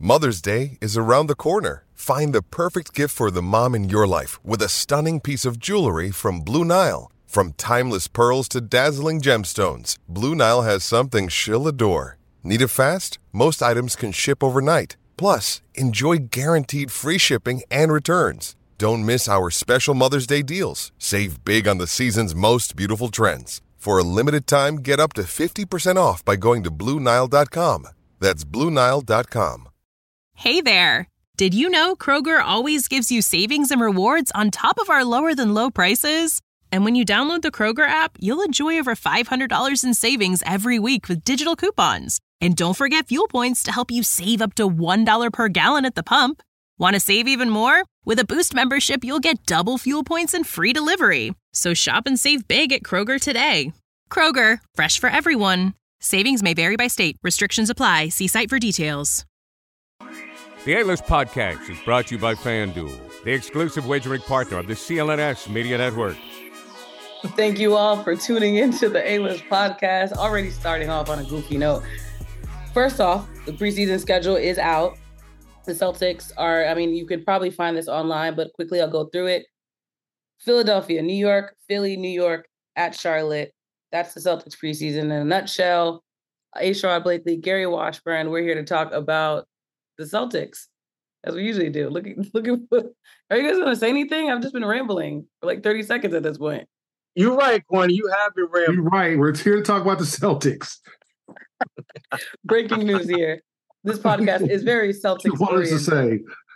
Mother's Day is around the corner. Find the perfect gift for the mom in your life with a stunning piece of jewelry from Blue Nile. From timeless pearls to dazzling gemstones, Blue Nile has something she'll adore. Need it fast? Most items can ship overnight. Plus, enjoy guaranteed free shipping and returns. Don't miss our special Mother's Day deals. Save big on the season's most beautiful trends. For a limited time, get up to 50% off by going to BlueNile.com. That's BlueNile.com. Hey there! Did you know Kroger always gives you savings and rewards on top of our lower-than-low prices? And when you download the Kroger app, you'll enjoy over $500 in savings every week with digital coupons. And don't forget fuel points to help you save up to $1 per gallon at the pump. Want to save even more? With a Boost membership, you'll get double fuel points and free delivery. So shop and save big at Kroger today. Kroger, fresh for everyone. Savings may vary by state. Restrictions apply. See site for details. The A-List Podcast is brought to you by FanDuel, the exclusive wagering partner of the CLNS Media Network. Thank you all for tuning into the A-List Podcast. Already starting off on a goofy note. First off, the preseason schedule is out. The Celtics are, you could probably find this online, but quickly I'll go through it. Philadelphia, New York, Philly, New York, at Charlotte. That's the Celtics preseason in a nutshell. Sherrod Blakely, Gary Washburn. We're here to talk about the Celtics, as we usually do. Look at. Are you guys going to say anything? I've just been rambling for like 30 seconds at this point. You're right, Kwani. You have been rambling. You're right. We're here to talk about the Celtics. Breaking news here. This podcast is very Celtics. What was to say?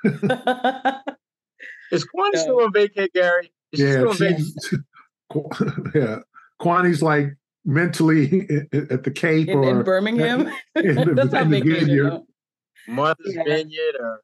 Is Kwani still on vacay, Gary? Yeah. Kwani's like mentally at the Cape in Birmingham. That's not vacation. Martha's Vineyard, or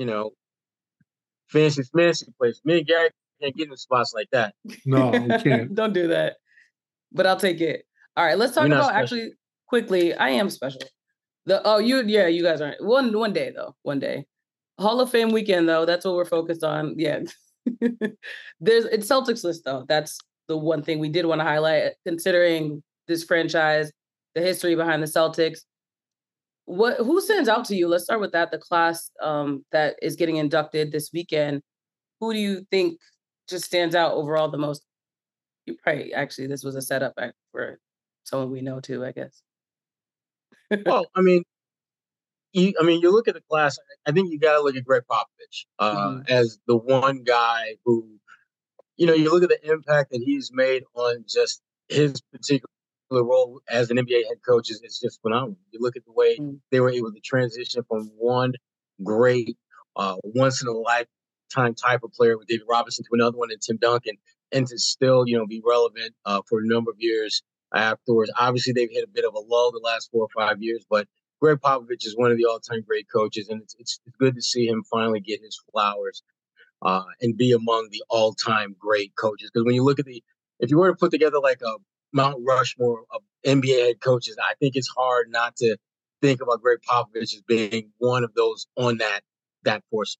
fancy place. Me and Gary can't get in spots like that. No, we can't. Don't do that. But I'll take it. All right, let's talk about actually quickly. I am special. You guys aren't. One day though. One day. Hall of Fame weekend though. That's what we're focused on. Yeah. It's Celtics list though. That's the one thing we did want to highlight, considering this franchise, the history behind the Celtics. Who stands out to you? Let's start with that. The class that is getting inducted this weekend. Who do you think just stands out overall the most? You probably this was a setup for someone we know too, I guess. Well, you look at the class. I think you got to look at Greg Popovich as the one guy who, you look at the impact that he's made on just his particular role as an NBA head coach. It's just phenomenal. You look at the way they were able to transition from one great, once in a lifetime type of player with David Robinson to another one in Tim Duncan, and to still, be relevant for a number of years afterwards. Obviously, they've hit a bit of a lull the last 4 or 5 years, but Greg Popovich is one of the all-time great coaches, and it's good to see him finally get his flowers and be among the all-time great coaches. Because when you look at if you were to put together like a Mount Rushmore of NBA head coaches, I think it's hard not to think about Greg Popovich as being one of those on that force.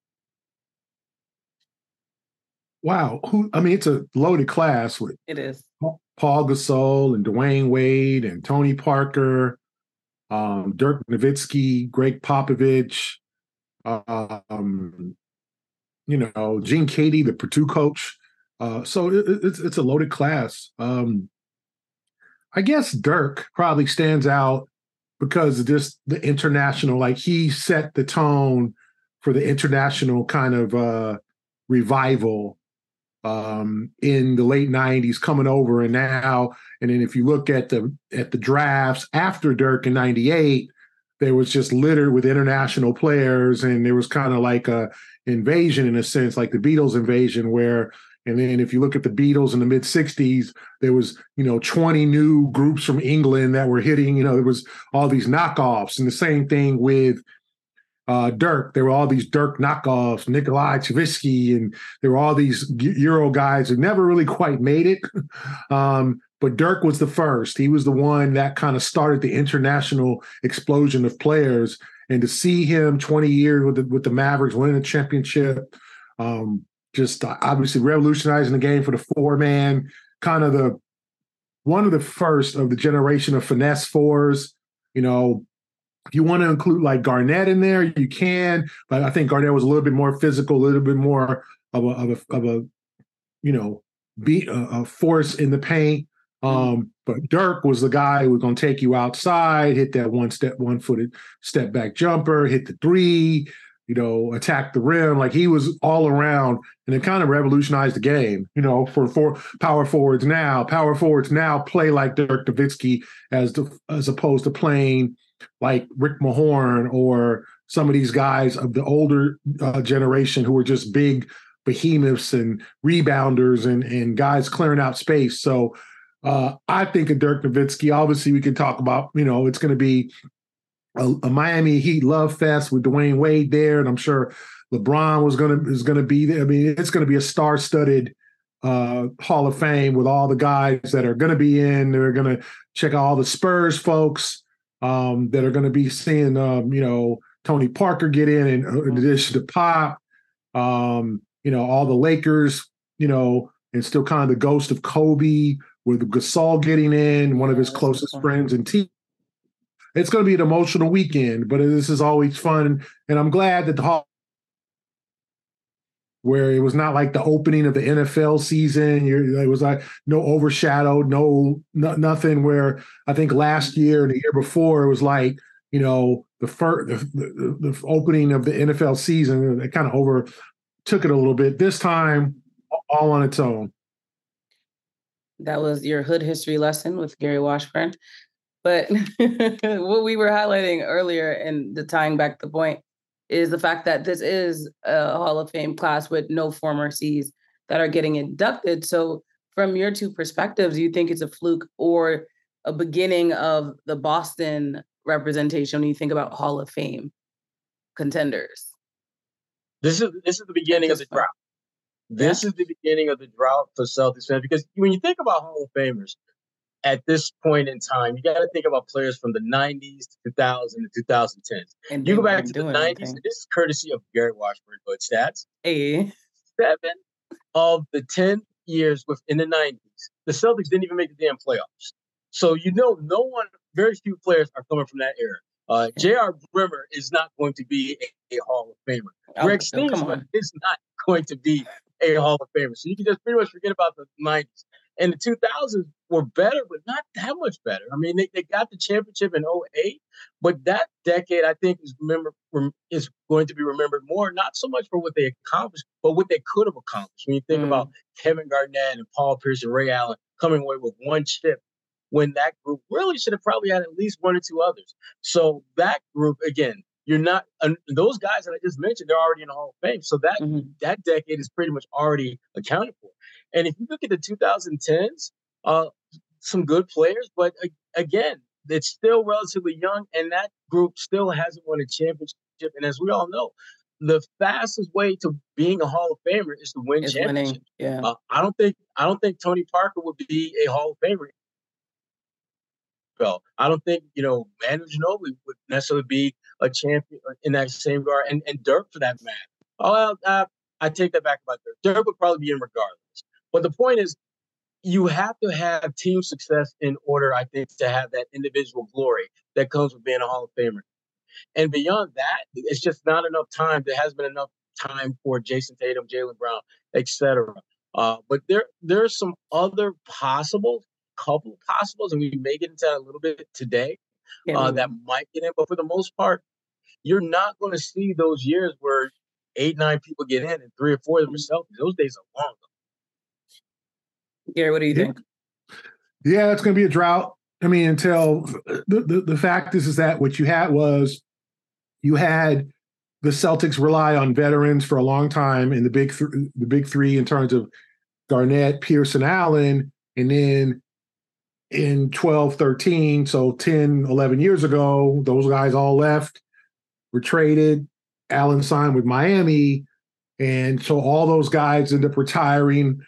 Wow. It's a loaded class with it is Paul Gasol and Dwayne Wade and Tony Parker, Dirk Nowitzki, Greg Popovich, Gene Katie, the Purdue coach. So it's a loaded class. I guess Dirk probably stands out because of just the international, like he set the tone for the international kind of revival in the late 90s coming over, and then if you look at the drafts after Dirk in 98, there was just littered with international players, and there was kind of like a invasion in a sense, like the Beatles invasion, and then if you look at the Beatles in the mid 60s, there was 20 new groups from England that were hitting, there was all these knockoffs, and the same thing with Dirk. There were all these Dirk knockoffs, Nikolai Chavitsky, and there were all these Euro guys who never really quite made it. But Dirk was the first. He was the one that kind of started the international explosion of players. And to see him 20 years with the Mavericks winning a championship, just obviously revolutionizing the game for the four-man, kind of one of the first of the generation of finesse fours, If you want to include like Garnett in there, you can, but I think Garnett was a little bit more physical, a little bit more of a a force in the paint. But Dirk was the guy who was going to take you outside, hit that one-footed step back jumper, hit the three, attack the rim. Like he was all around, and it kind of revolutionized the game. For power forwards now. Power forwards now play like Dirk Nowitzki as opposed to playing like Rick Mahorn or some of these guys of the older generation who were just big behemoths and rebounders and guys clearing out space. So I think of Dirk Nowitzki. Obviously, we can talk about, it's going to be a Miami Heat love fest with Dwayne Wade there, and I'm sure LeBron is going to be there. I mean, it's going to be a star-studded Hall of Fame with all the guys that are going to be in. They're going to check out all the Spurs folks that are going to be seeing, Tony Parker get in addition to Pop. All the Lakers, and still kind of the ghost of Kobe with Gasol getting in, one of his closest friends and team. It's going to be an emotional weekend, but this is always fun. And I'm glad that the Hall, where it was not like the opening of the NFL season. It was like no overshadowed, nothing where I think last year and the year before, it was like, the opening of the NFL season, it kind of overtook it a little bit. This time, all on its own. That was your hood history lesson with Gary Washburn. But what we were highlighting earlier and the tying back the point is the fact that this is a Hall of Fame class with no former Cs that are getting inducted. So from your two perspectives, do you think it's a fluke or a beginning of the Boston representation when you think about Hall of Fame contenders? This is the beginning of the drought. This is the beginning of the drought for Celtics fans, because when you think about Hall of Famers at this point in time, you got to think about players from the 90s to 2000 to 2010s. And you go back to the 90s, and this is courtesy of Gary Washburn, but stats. Hey. 7 of the 10 years within the 90s, the Celtics didn't even make the damn playoffs. So very few players are coming from that era. J.R. Brimmer is not going to be a Hall of Famer. Greg Steensma is not going to be a Hall of Famer. So you can just pretty much forget about the 90s. And the 2000s were better, but not that much better. I mean, they got the championship in 2008, but that decade, I think, is going to be remembered more, not so much for what they accomplished, but what they could have accomplished. When you think about Kevin Garnett and Paul Pierce and Ray Allen coming away with one chip, when that group really should have probably had at least one or two others. So that group, again, those guys that I just mentioned, they're already in the Hall of Fame. So that decade is pretty much already accounted for. And if you look at the 2010s, some good players, but again, it's still relatively young, and that group still hasn't won a championship. And as we all know, the fastest way to being a Hall of Famer is to win championships. Yeah. I don't think Tony Parker would be a Hall of Famer. Well, I don't think, Manu Ginobili would necessarily be a champion in that same regard, and Dirk for that matter. I take that back about Dirk. Dirk would probably be in regardless. But the point is, you have to have team success in order, I think, to have that individual glory that comes with being a Hall of Famer. And beyond that, it's just not enough time. There hasn't been enough time for Jason Tatum, Jaylen Brown, etc. But there's some other couple of possibles, and we may get into that a little bit today, that might get in. But for the most part, you're not going to see those years where 8-9 people get in and 3 or 4 of them are Celtics. Those days are long. Gary, what do you think? Yeah, it's going to be a drought. I mean, until the fact is that what you had was you had the Celtics rely on veterans for a long time in the big three in terms of Garnett, Pierce, and Allen. And then in 12-13, so 10, 11 years ago, those guys all left, were traded. Allen signed with Miami. And so all those guys end up retiring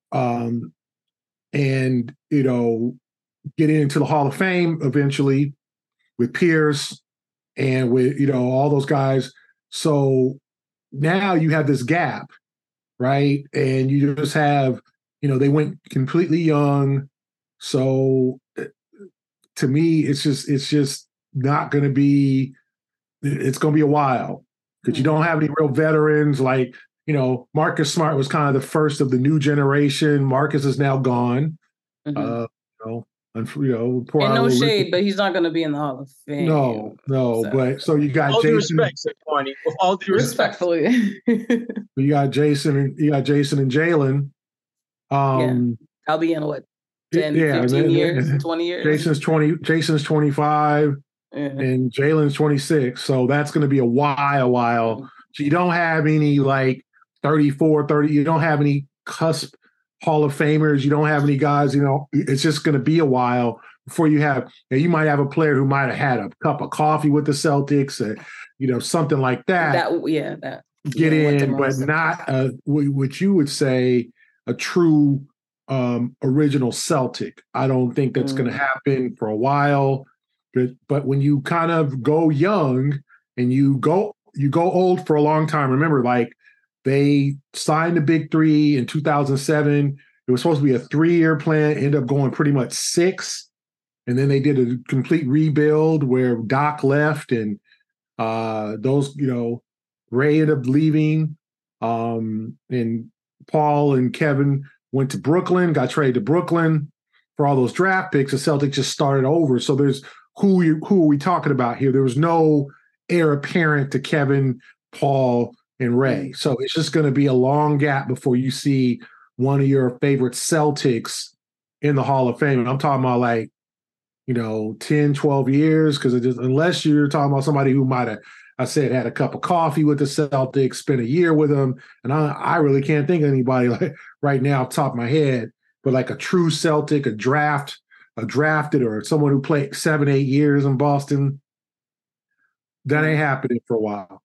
and, getting into the Hall of Fame eventually with Pierce and with, all those guys. So now you have this gap, right? And you just have, they went completely young. So to me, it's just not going to be. It's going to be a while because you don't have any real veterans. Like, you know, Marcus Smart was kind of the first of the new generation. Marcus is now gone. You know, poor and no shade, but he's not going to be in the Hall of Fame. No, so. but so you got all Jason. Due respect, Barney, with all due respectfully, you got Jason and Jalen. I'll be in what 10, 15 years, 20 years. Jason's 25, and Jalen's 26. So that's going to be a while. So you don't have any like 34, 30. You don't have any cusp Hall of Famers. You don't have any guys, you know, it's just going to be a while before you have, you might have a player who might have had a cup of coffee with the Celtics, you know, something like that. Get in, but not what you would say a true original Celtic. I don't think that's going to happen for a while. But when you kind of go young and you go old for a long time, remember, like, they signed the Big Three in 2007. It was supposed to be a 3-year plan, ended up going pretty much 6. And then they did a complete rebuild where Doc left and those, you know, Ray ended up leaving. And Paul and Kevin went to Brooklyn, got traded to Brooklyn for all those draft picks. The Celtics just started over. So there's who are we talking about here? There was no heir apparent to Kevin, Paul, and Ray. So it's just going to be a long gap before you see one of your favorite Celtics in the Hall of Fame. And I'm talking about, like, you know, 10, 12 years, because unless you're talking about somebody who might have, I said, had a cup of coffee with the Celtics, spent a year with them. And I really can't think of anybody like right now off the top of my head, but like a true Celtic, a drafted, or someone who played 7, 8 years in Boston. That ain't happening for a while.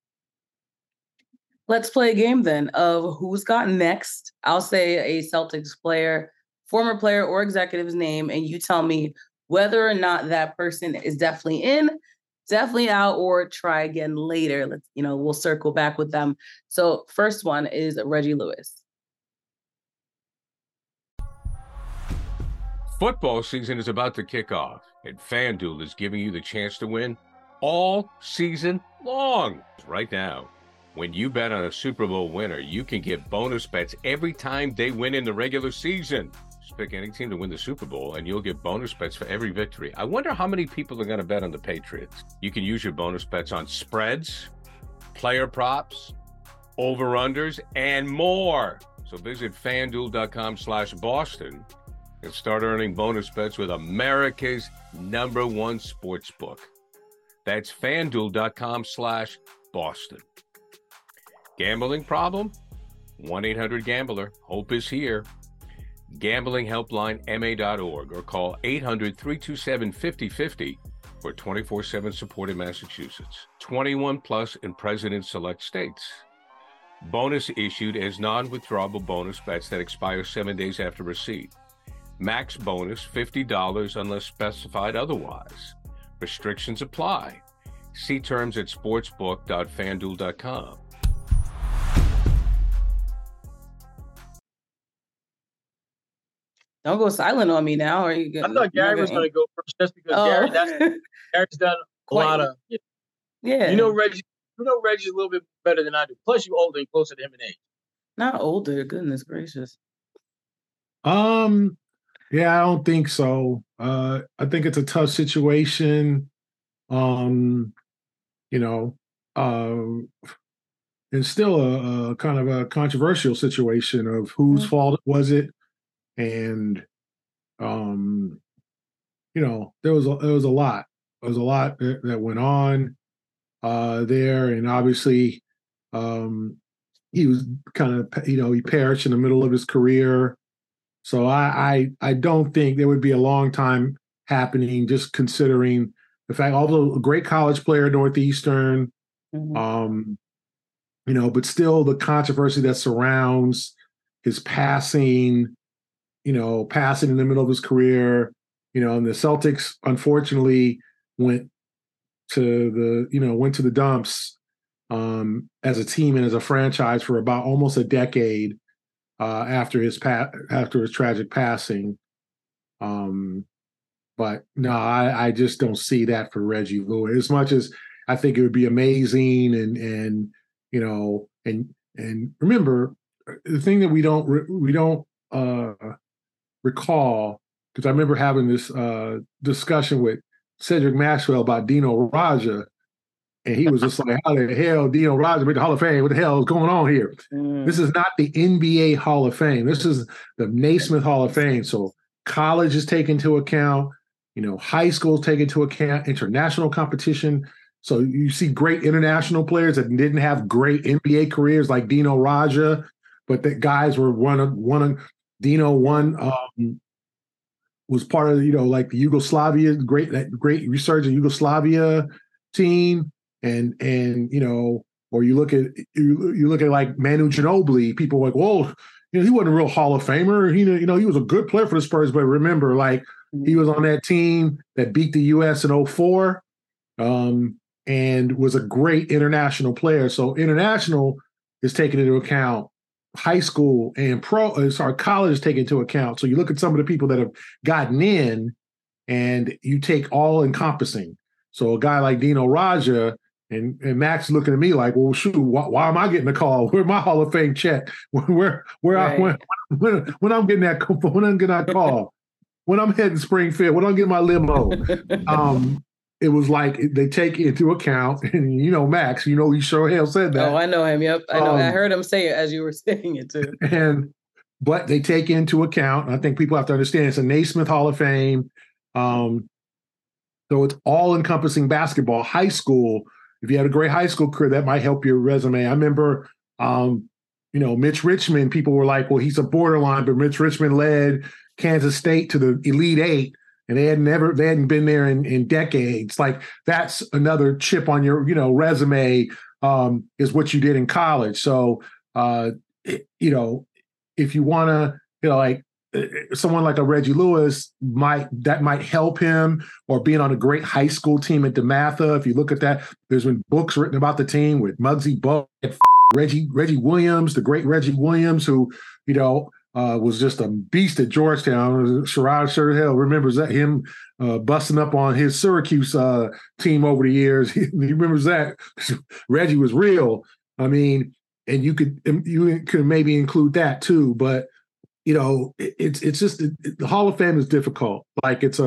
Let's play a game then of who's got next. I'll say a Celtics player, former player or executive's name, and you tell me whether or not that person is definitely in, definitely out, or try again later. We'll circle back with them. So first one is Reggie Lewis. Football season is about to kick off, and FanDuel is giving you the chance to win all season long. Right now, when you bet on a Super Bowl winner, you can get bonus bets every time they win in the regular season. Just pick any team to win the Super Bowl, and you'll get bonus bets for every victory. I wonder how many people are going to bet on the Patriots. You can use your bonus bets on spreads, player props, over-unders, and more. So visit FanDuel.com/Boston and start earning bonus bets with America's #1 sportsbook. That's FanDuel.com/Boston. Gambling problem? 1-800-GAMBLER. Hope is here. Gambling helpline ma.org or call 800-327-5050 for 24/7 support in Massachusetts. 21 plus in President Select states. Bonus issued as non-withdrawable bonus bets that expire 7 days after receipt. Max bonus $50 unless specified otherwise. Restrictions apply. See terms at sportsbook.fanduel.com. Don't go silent on me now. Are you good? I thought Gary was going to go first just because Gary's done a lot of. Yeah. You know Reggie's a little bit better than I do. Plus, you're older and closer to him in age. Not older. Goodness gracious. Yeah, I don't think so. I think it's a tough situation. It's still a kind of a controversial situation of whose fault was it. And, there was a lot. There was a lot that went on there. And obviously, he was kind of, he perished in the middle of his career. So I don't think there would be a long time happening, just considering the fact, although a great college player, Northeastern, but still the controversy that surrounds his passing in the middle of his career, and the Celtics unfortunately went to the dumps as a team and as a franchise for about almost a decade after his tragic passing. But no, I just don't see that for Reggie Lewis. As much as I think it would be amazing, and you know, and remember the thing that we don't recall, because I remember having this discussion with Cedric Maxwell about Dino Radja, and he was just like, "How the hell Dino Radja made the Hall of Fame? What the hell is going on here?" This is not the NBA Hall of Fame. This is the Naismith Hall of Fame. So college is taken into account. High school is taken into account. International competition. So you see great international players that didn't have great NBA careers like Dino Radja, but that guys were Dino was part of like the Yugoslavia great resurgent Yugoslavia team, and or you look at like Manu Ginobili. People are like, well, he wasn't a real Hall of Famer. He was a good player for the Spurs, but remember, like he was on that team that beat the U.S. in 2004. And was a great international player. So international is taken into account. High school and college is taken into account. So you look at some of the people that have gotten in, and you take all encompassing. So a guy like Dino Radja and Max is looking at me like, well, shoot, why am I getting a call? Where's my Hall of Fame check? When I'm getting that call? When I'm heading Springfield? When I'm getting my limo? It was like they take into account, and Max, he sure hell said that. Oh, I know him. Yep, I know. I heard him say it as you were saying it too. But they take into account. I think people have to understand it's a Naismith Hall of Fame, so it's all encompassing basketball. High school, if you had a great high school career, that might help your resume. I remember, Mitch Richmond. People were like, well, he's a borderline, but Mitch Richmond led Kansas State to the Elite Eight. And they hadn't been there in decades. Like that's another chip on your, resume, is what you did in college. So, if you want to, like someone like a Reggie Lewis might help him, or being on a great high school team at DeMatha. If you look at that, there's been books written about the team with Muggsy Bogues, Reggie Williams, the great Reggie Williams, who, was just a beast at Georgetown. Sherrod Sherhill remembers that him busting up on his Syracuse team over the years. He remembers that. Reggie was real. I mean, and you could maybe include that too. But it's just the Hall of Fame is difficult. Like it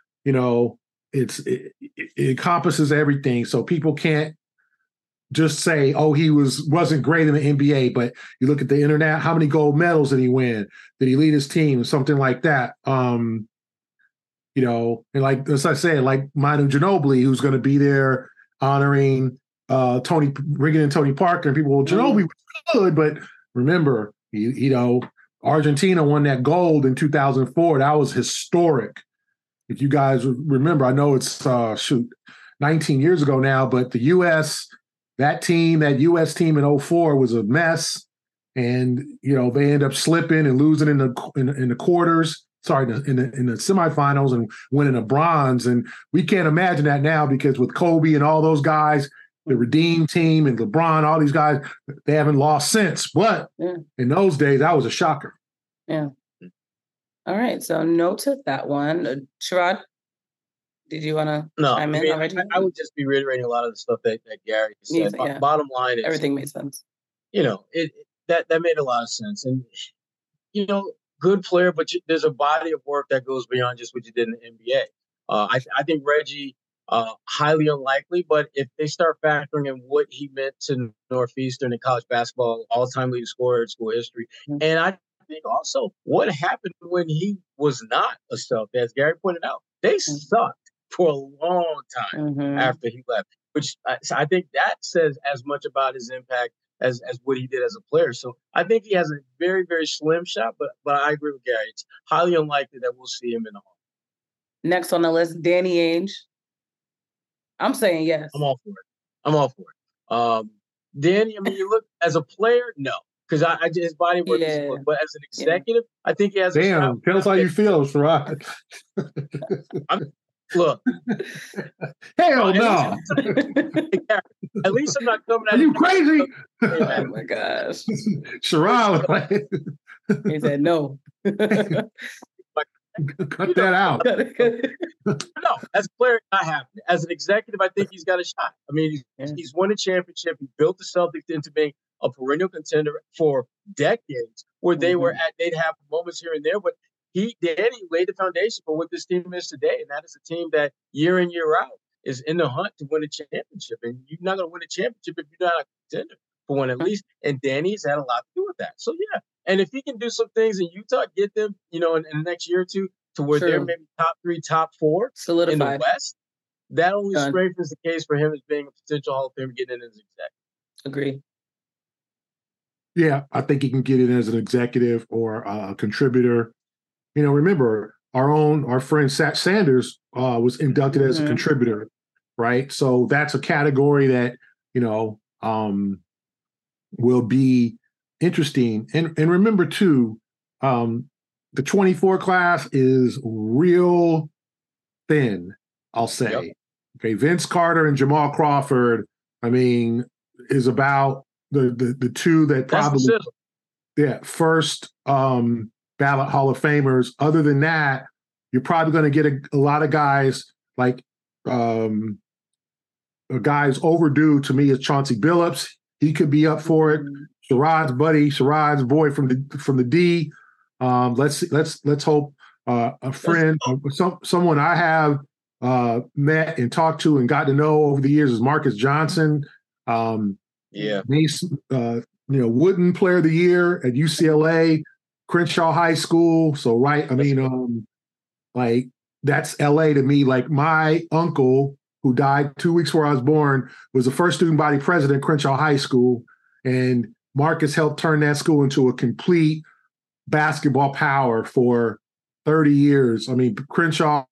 encompasses everything. So people can't just say, oh, he wasn't great in the NBA, but you look at the internet, how many gold medals did he win? Did he lead his team? Something like that. And like, as I said, like Manu Ginobili, who's going to be there honoring bringing in Tony Parker, and people, well, Ginobili was good, but remember, Argentina won that gold in 2004. That was historic. If you guys remember, I know it's 19 years ago now, but the U.S. That U.S. team in 2004 was a mess, and they end up slipping and losing in the quarters. Sorry, in the semifinals, and winning a bronze. And we can't imagine that now, because with Kobe and all those guys, the Redeem team and LeBron, all these guys, they haven't lost since. But in those days, that was a shocker. Yeah. All right, so no to that one. Sherrod, did you want to chime in already? I would just be reiterating a lot of the stuff that Gary said. Yeah. Bottom line is everything made sense. That made a lot of sense, and good player, but there's a body of work that goes beyond just what you did in the NBA. I think Reggie, highly unlikely, but if they start factoring in what he meant to Northeastern in college basketball, all-time leading scorer in school history, and I think also what happened when he was not a Celtic, as Gary pointed out, they sucked for a long time after he left, which I think that says as much about his impact as what he did as a player. So I think he has a very, very slim shot, but I agree with Gary. It's highly unlikely that we'll see him in the Hall. Next on the list, Danny Ainge. I'm saying yes. I'm all for it. Danny, I mean, you look as a player, no. Because his body work is good, but as an executive, I think he has. Damn, tell us how you feel, Sherrod. Look, hell no. At least I'm not coming at. Are you crazy? Oh my gosh, Sherrod. He said no. Cut that out. No, as a player, not happening. As an executive, I think he's got a shot. I mean, he's won a championship. He built the Celtics into being a perennial contender for decades, where they'd have moments here and there, but Danny laid the foundation for what this team is today, and that is a team that year in, year out is in the hunt to win a championship. And you're not going to win a championship if you're not a contender for one at least. And Danny's had a lot to do with that. So, yeah. And if he can do some things in Utah, get them, in the next year or two to where they're maybe top 3, top 4 in the West, that only strengthens the case for him as being a potential Hall of Famer getting in as executive. Agree. Yeah, I think he can get in as an executive or a contributor. Remember, our friend Sat Sanders was inducted as a contributor, right? So that's a category that, will be interesting. And remember, too, the 24 class is real thin, I'll say. Yep. Okay, Vince Carter and Jamal Crawford, is about the two that probably first ballot Hall of Famers. Other than that, you're probably going to get a lot of guys like guys overdue to me is Chauncey Billups. He could be up for it. Sherrod's boy from the D. Let's hope a friend, someone I have met and talked to and got to know over the years is Marcus Johnson. Wooden Player of the Year at UCLA, Crenshaw High School. So that's LA to me. Like my uncle, who died 2 weeks before I was born, was the first student body president at Crenshaw High School, and Marcus helped turn that school into a complete basketball power for 30 years. Crenshaw,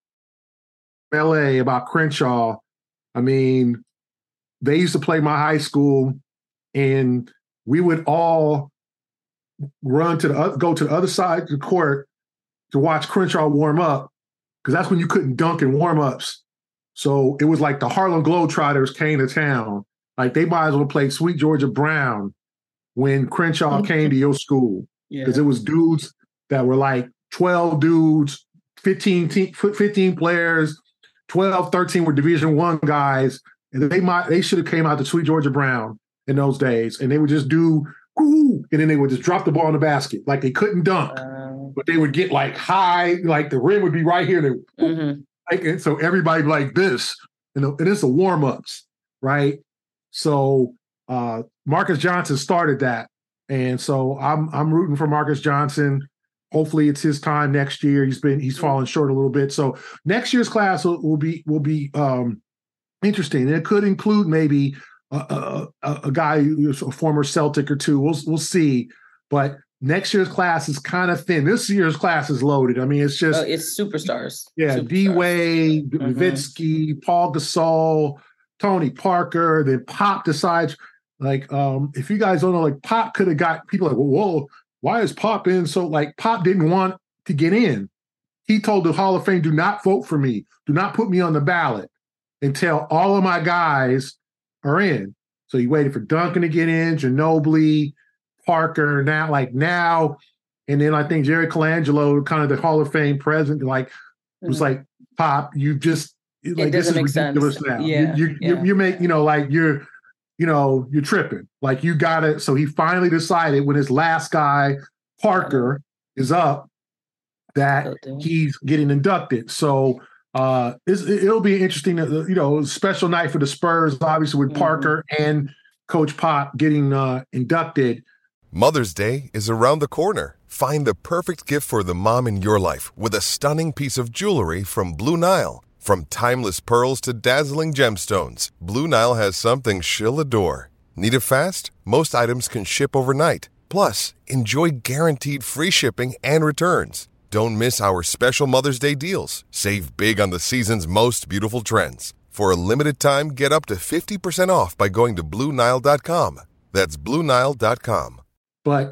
LA, about Crenshaw. They used to play my high school, and we would all run go to the other side of the court to watch Crenshaw warm up, because that's when you couldn't dunk in warm-ups. So it was like the Harlem Globetrotters came to town. Like they might as well play Sweet Georgia Brown when Crenshaw came to your school, because it was dudes that were like 12 dudes, 15 players, 12, 13 were Division I guys. And they should have came out to Sweet Georgia Brown in those days, and they would just do and then they would just drop the ball in the basket. Like they couldn't dunk, but they would get like high, like the rim would be right here. And so everybody like this, and it's the warm-ups, right? So Marcus Johnson started that, and so I'm rooting for Marcus Johnson. Hopefully, it's his time next year. He's fallen short a little bit. So next year's class will be interesting. And it could include maybe a guy who's a former Celtic or two. We'll see. But next year's class is kind of thin. This year's class is loaded. It's just it's superstars. Yeah, D-Wade, Nowitzki, Paul Gasol, Tony Parker. Then Pop decides, if you guys don't know, Pop could have got people like, whoa, why is Pop in? So Pop didn't want to get in. He told the Hall of Fame, do not vote for me. Do not put me on the ballot until all of my guys are in. So he waited for Duncan to get in, Ginobili, Parker, now. And then I think Jerry Colangelo, kind of the Hall of Fame president, was like, Pop, you just, it doesn't make sense. Now. Yeah. You make, you're tripping. You got it. So he finally decided when his last guy, Parker, is up, that he's getting inducted. So it'll be interesting, special night for the Spurs, obviously, with Parker and Coach Pop getting inducted. Mother's Day is around the corner. Find the perfect gift for the mom in your life with a stunning piece of jewelry from Blue Nile. From timeless pearls to dazzling gemstones, Blue Nile has something she'll adore. Need it fast? Most items can ship overnight. Plus, enjoy guaranteed free shipping and returns. Don't miss our special Mother's Day deals. Save big on the season's most beautiful trends. For a limited time, get up to 50% off by going to BlueNile.com. That's BlueNile.com. But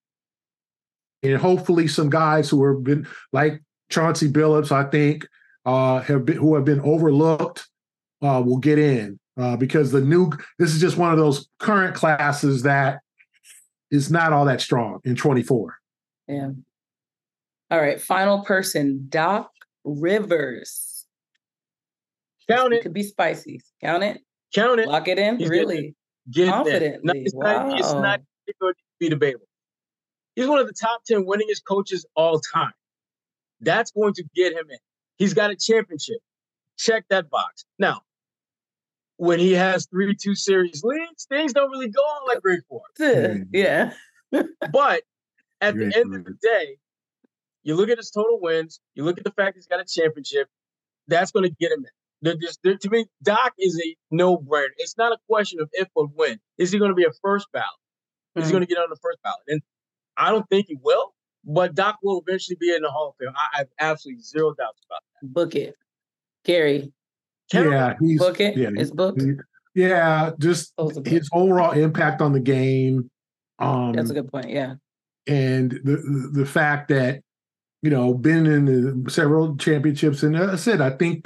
and hopefully some guys who have been like Chauncey Billups, I think, who have been overlooked will get in because this is just one of those current classes that is not all that strong in 24. Yeah. All right, final person, Doc Rivers. Count it. Could be spicy. Count it. Count it. Lock it in. He's really confidently. No, it's not going to be debatable. He's one of the top 10 winningest coaches all time. That's going to get him in. He's got a championship. Check that box. Now, when he has 3-2 series leads, things don't really go on like great for him. Yeah. But at the end of the day, you look at his total wins, you look at the fact he's got a championship, that's going to get him in. To me, Doc is a no-brainer. It's not a question of if but when. Is he going to be a first ballot? Is he going to get on the first ballot? And I don't think he will, but Doc will eventually be in the Hall of Fame. I have absolutely zero doubts about that. Book it. Gary. Book it? Yeah, it's booked? Yeah, just his overall impact on the game. That's a good point, yeah. And the fact that, been in several championships. And as I said, I think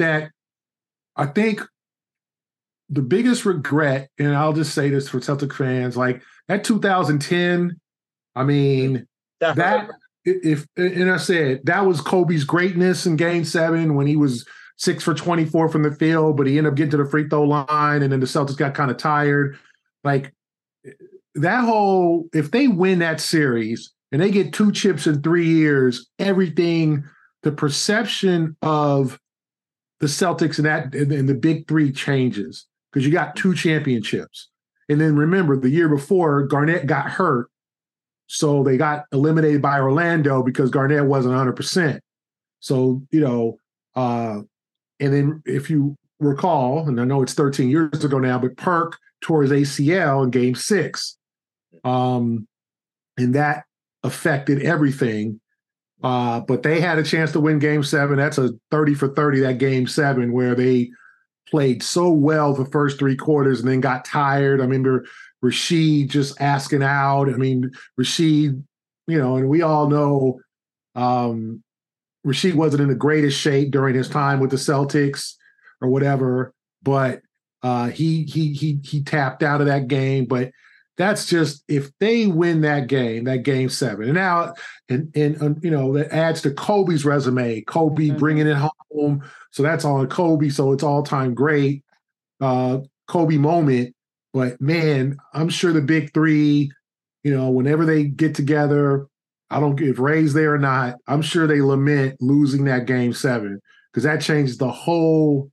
the biggest regret, and I'll just say this for Celtic fans, like that 2010, I mean, and I said that was Kobe's greatness in Game 7 when he was 6 for 24 from the field, but he ended up getting to the free throw line, and then the Celtics got kind of tired. Like that whole, if they win that series and they get 2 chips in 3 years, everything, the perception of the Celtics and the big three changes because you got 2 championships. And then remember, the year before, Garnett got hurt. So they got eliminated by Orlando because Garnett wasn't 100%. So, and then if you recall, and I know it's 13 years ago now, but Perk tore his ACL in Game 6. And that affected everything. But they had a chance to win Game 7. That's a 30 for 30, that Game 7, where they played so well the first 3 quarters and then got tired. I remember Rasheed just asking out. I mean, Rasheed, and we all know Rasheed wasn't in the greatest shape during his time with the Celtics or whatever, but he tapped out of that game. But that's just, if they win that Game 7, and now, and that adds to Kobe's resume. Kobe bringing it home, so that's on Kobe. So it's all time great Kobe moment. But man, I'm sure the big three, whenever they get together, I don't care if Ray's there or not, I'm sure they lament losing that Game 7 because that changes the whole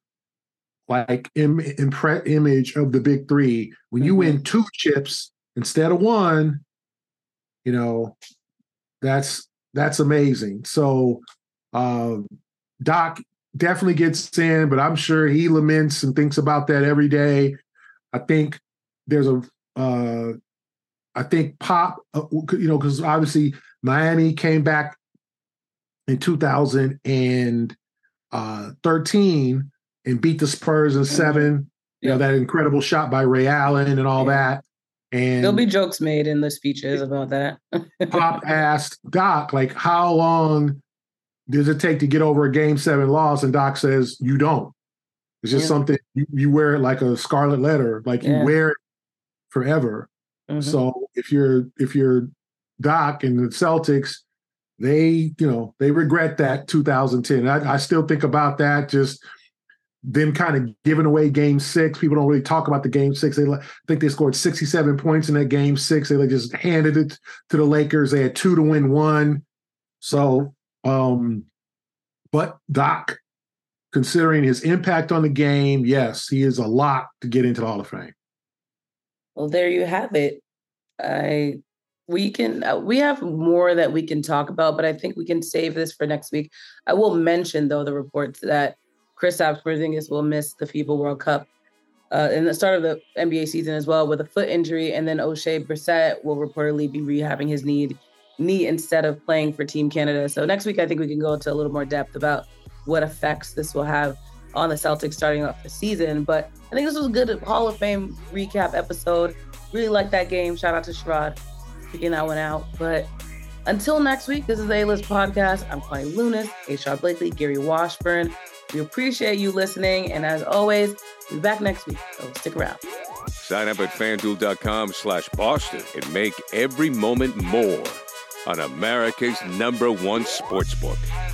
image of the big three. When you win 2 chips instead of 1, that's amazing. So Doc definitely gets in, but I'm sure he laments and thinks about that every day. I think there's I think Pop, because obviously Miami came back in 2013 and beat the Spurs in 7. That incredible shot by Ray Allen and all that. And there'll be jokes made in the speeches about that. Pop asked Doc, how long does it take to get over a Game 7 loss? And Doc says, you don't. It's just something you wear it like a scarlet letter, you wear it forever. Mm-hmm. So if you're Doc and the Celtics, they regret that 2010. I still think about that, just them kind of giving away Game 6. People don't really talk about the Game 6. They think they scored 67 points in that Game 6. They just handed it to the Lakers. They had 2 to win 1. So, but Doc, considering his impact on the game, yes, he is a lock to get into the Hall of Fame. Well, there you have it. We have more that we can talk about, but I think we can save this for next week. I will mention, though, the reports that Kristaps Porzingis will miss the FIBA World Cup in the start of the NBA season as well with a foot injury, and then O'Shea Brissett will reportedly be rehabbing his knee instead of playing for Team Canada. So next week, I think we can go into a little more depth about what effects this will have on the Celtics starting off the season. But I think this was a good Hall of Fame recap episode. Really like that game. Shout out to Sherrod picking that one out. But until next week, this is the A-List Podcast. I'm Connie Lunis, Ashar Blakely, Gary Washburn. We appreciate you listening. And as always, we'll be back next week. So stick around. Sign up at FanDuel.com/Boston and make every moment more. on America's #1 sportsbook.